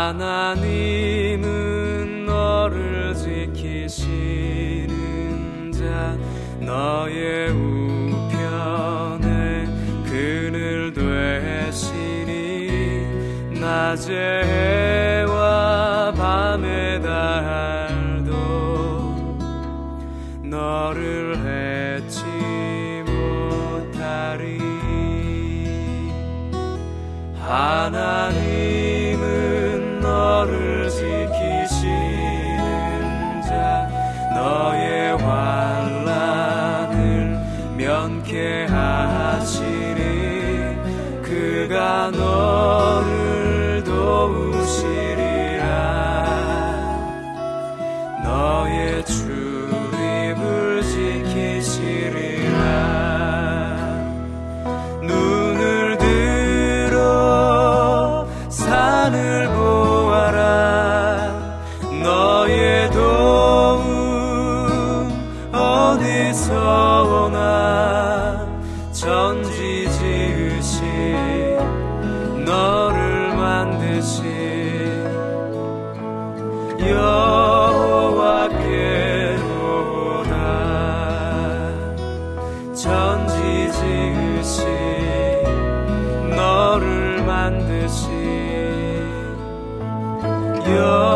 하나님은 너를 지키시는 자, 너의 우편에 그늘 되시니 낮에 해와 밤에 달도 너를 해치 못하리. 하나님은 너를 지키시는 자, 너의 환난을 면케하시니 그가 너를 도우시리라. 너의 출입을 지키시리라. 눈을 들어 산을 보아라. 너의 도움 어디서 오나. 천지 지으신 너를 만드신 여호와께로다. 천지 지으신 너를 만드신